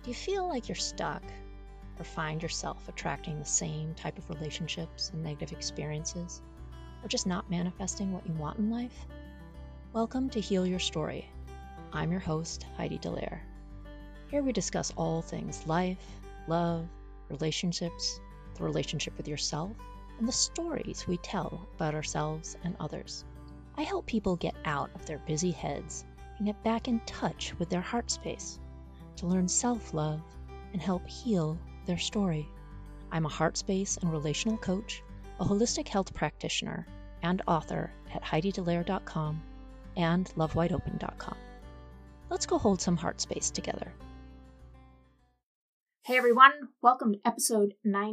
Do you feel like you're stuck or find yourself attracting the same type of relationships and negative experiences, or just not manifesting what you want in life? Welcome to Heal Your Story. I'm your host, Heidi Dallaire. Here we discuss all things life, love, relationships, the relationship with yourself, and the stories we tell about ourselves and others. I help people get out of their busy heads and get back in touch with their heart space to learn self-love and help heal their story. I'm a heart space and relational coach, a holistic health practitioner, and author at HeidiDallaire.com and LoveWideOpen.com. Let's go hold some heart space together. Hey everyone, welcome to episode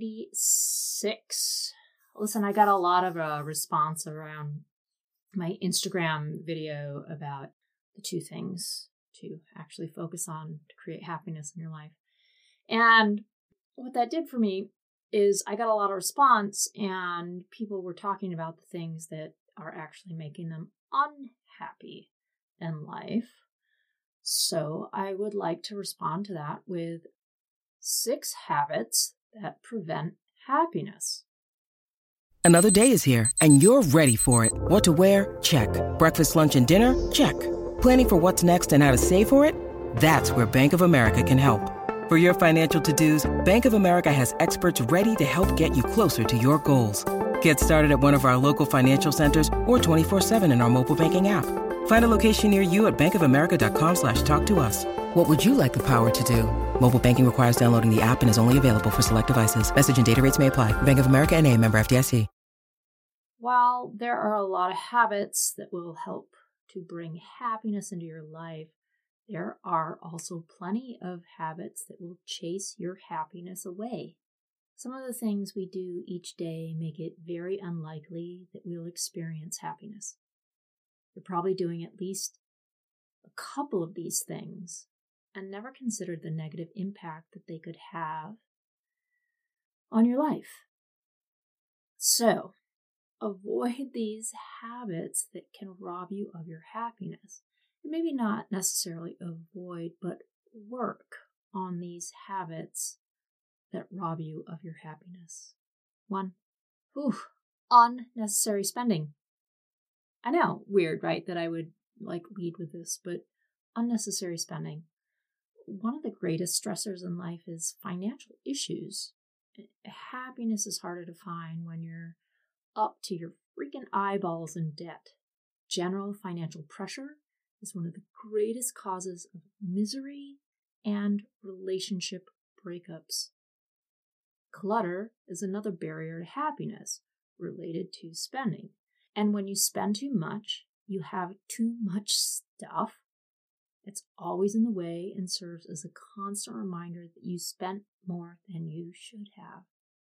96. Listen, I got a lot of response around my Instagram video about the two things to actually focus on to create happiness in your life. And what that did for me is I got a lot of response, and people were talking about the things that are actually making them unhappy in life. So I would like to respond to that with 6 habits that prevent happiness. Another day is here, and you're ready for it. What to wear? Check. Breakfast, lunch, and dinner? Check. Planning for what's next and how to save for it? That's where Bank of America can help. For your financial to-dos, Bank of America has experts ready to help get you closer to your goals. Get started at one of our local financial centers or 24/7 in our mobile banking app. Find a location near you at bankofamerica.com/talktous. What would you like the power to do? Mobile banking requires downloading the app and is only available for select devices. Message and data rates may apply. Bank of America N.A., member FDIC. While there are a lot of habits that will help to bring happiness into your life, there are also plenty of habits that will chase your happiness away. Some of the things we do each day make it very unlikely that we'll experience happiness. You're probably doing at least a couple of these things and never considered the negative impact that they could have on your life. So, avoid these habits that can rob you of your happiness. And maybe not necessarily avoid, but work on these habits that rob you of your happiness. 1, unnecessary spending. I know, weird, right, that I would lead with this, but unnecessary spending. One of the greatest stressors in life is financial issues. Happiness is harder to find when you're up to your freaking eyeballs in debt. General financial pressure is one of the greatest causes of misery and relationship breakups. Clutter is another barrier to happiness related to spending. And when you spend too much, you have too much stuff. It's always in the way and serves as a constant reminder that you spent more than you should have.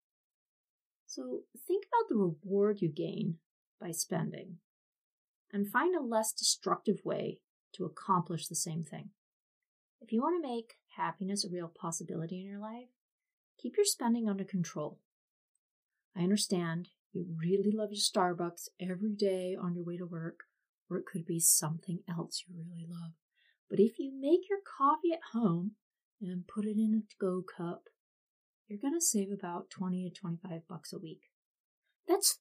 So think about the reward you gain by spending and find a less destructive way to accomplish the same thing. If you want to make happiness a real possibility in your life, keep your spending under control. I understand you really love your Starbucks every day on your way to work, or it could be something else you really love. But if you make your coffee at home and put it in a to-go cup, you're going to save about $20 to $25 a week. That's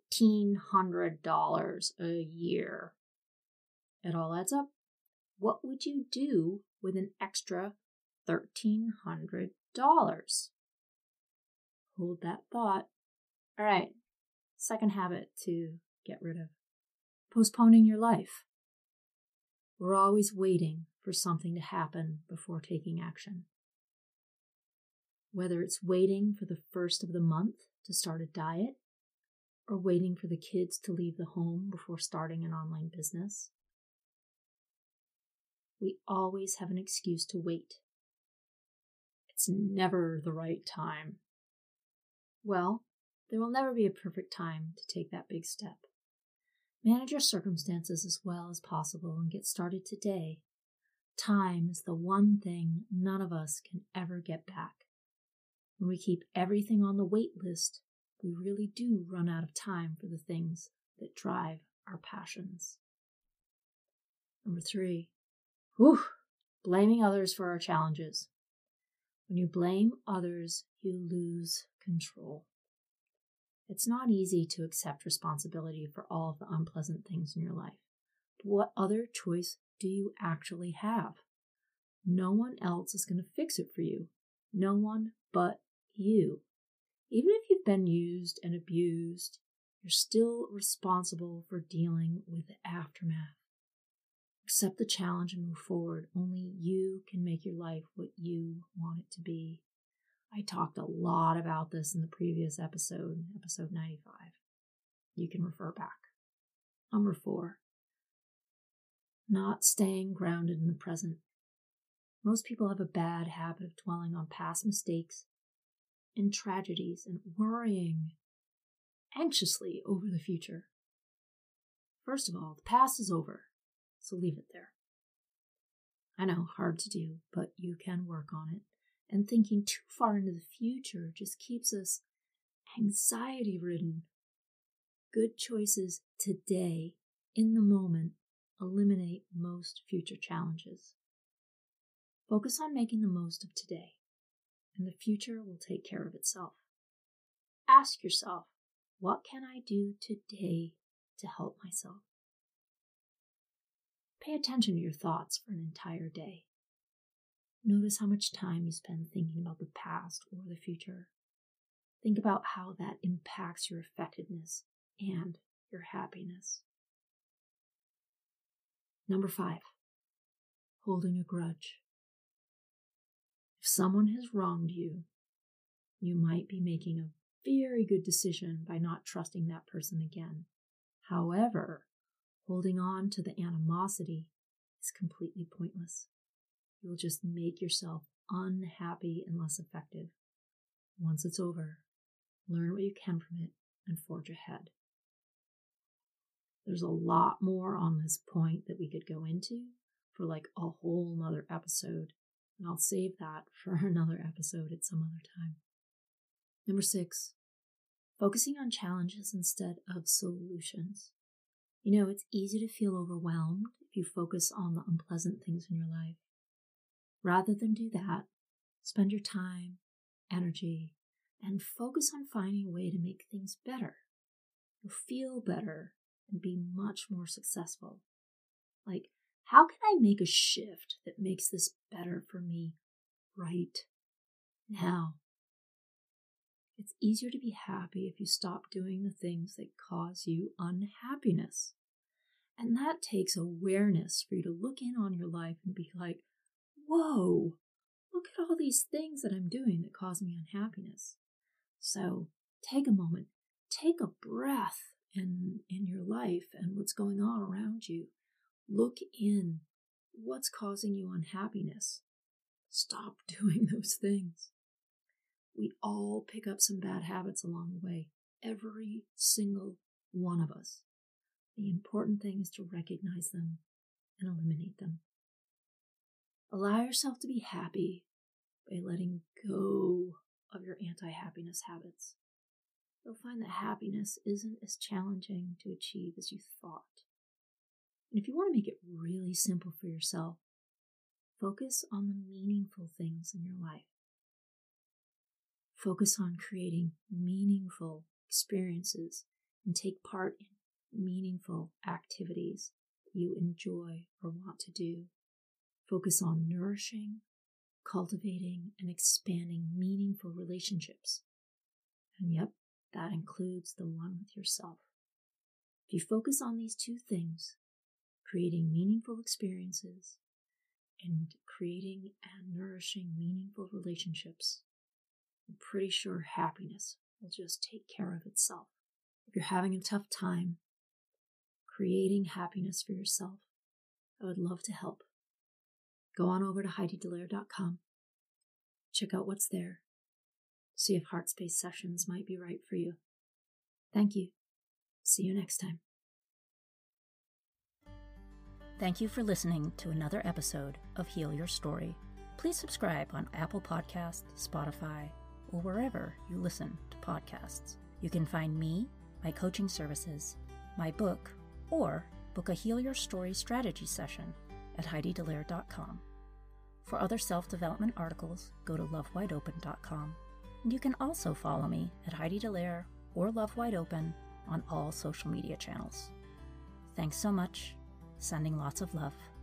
$1,300 a year. It all adds up. What would you do with an extra $1,300? Hold that thought. All right, second habit to get rid of. Postponing your life. We're always waiting for something to happen before taking action. Whether it's waiting for the first of the month to start a diet, or waiting for the kids to leave the home before starting an online business, we always have an excuse to wait. It's never the right time. Well, there will never be a perfect time to take that big step. Manage your circumstances as well as possible and get started today. Time is the one thing none of us can ever get back. When we keep everything on the wait list, we really do run out of time for the things that drive our passions. Number 3, blaming others for our challenges. When you blame others, you lose control. It's not easy to accept responsibility for all of the unpleasant things in your life. But what other choice do you actually have? No one else is going to fix it for you. No one but you. Even if you've been used and abused, you're still responsible for dealing with the aftermath. Accept the challenge and move forward. Only you can make your life what you want it to be. I talked a lot about this in the previous episode, episode 95. You can refer back. Number 4, not staying grounded in the present. Most people have a bad habit of dwelling on past mistakes and tragedies and worrying anxiously over the future. First of all, the past is over, so leave it there. I know, hard to do, but you can work on it. And thinking too far into the future just keeps us anxiety-ridden. Good choices today, in the moment, eliminate most future challenges. Focus on making the most of today, and the future will take care of itself. Ask yourself, what can I do today to help myself? Pay attention to your thoughts for an entire day. Notice how much time you spend thinking about the past or the future. Think about how that impacts your effectiveness and your happiness. Number 5, holding a grudge. If someone has wronged you, you might be making a very good decision by not trusting that person again. However, holding on to the animosity is completely pointless. You'll just make yourself unhappy and less effective. Once it's over, learn what you can from it and forge ahead. There's a lot more on this point that we could go into for like a whole nother episode, and I'll save that for another episode at some other time. Number 6, focusing on challenges instead of solutions. You know, it's easy to feel overwhelmed if you focus on the unpleasant things in your life. Rather than do that, spend your time, energy, and focus on finding a way to make things better. You'll feel better and be much more successful. Like, how can I make a shift that makes this better for me right now? It's easier to be happy if you stop doing the things that cause you unhappiness. And that takes awareness for you to look in on your life and be like, whoa, look at all these things that I'm doing that cause me unhappiness. So take a moment, take a breath in your life and what's going on around you. Look in. What's causing you unhappiness? Stop doing those things. We all pick up some bad habits along the way. Every single one of us. The important thing is to recognize them and eliminate them. Allow yourself to be happy by letting go of your anti-happiness habits. You'll find that happiness isn't as challenging to achieve as you thought. And if you want to make it really simple for yourself, focus on the meaningful things in your life. Focus on creating meaningful experiences and take part in meaningful activities you enjoy or want to do. Focus on nourishing, cultivating, and expanding meaningful relationships. And yep, that includes the one with yourself. If you focus on these 2 things, creating meaningful experiences and creating and nourishing meaningful relationships, I'm pretty sure happiness will just take care of itself. If you're having a tough time creating happiness for yourself, I would love to help. Go on over to HeidiDallaire.com. Check out what's there. See if Heart Space sessions might be right for you. Thank you. See you next time. Thank you for listening to another episode of Heal Your Story. Please subscribe on Apple Podcasts, Spotify, or wherever you listen to podcasts. You can find me, my coaching services, my book, or book a Heal Your Story strategy session at HeidiDallaire.com. For other self-development articles, go to lovewideopen.com. And you can also follow me at Heidi Dallaire or Love Wide Open on all social media channels. Thanks so much. Sending lots of love.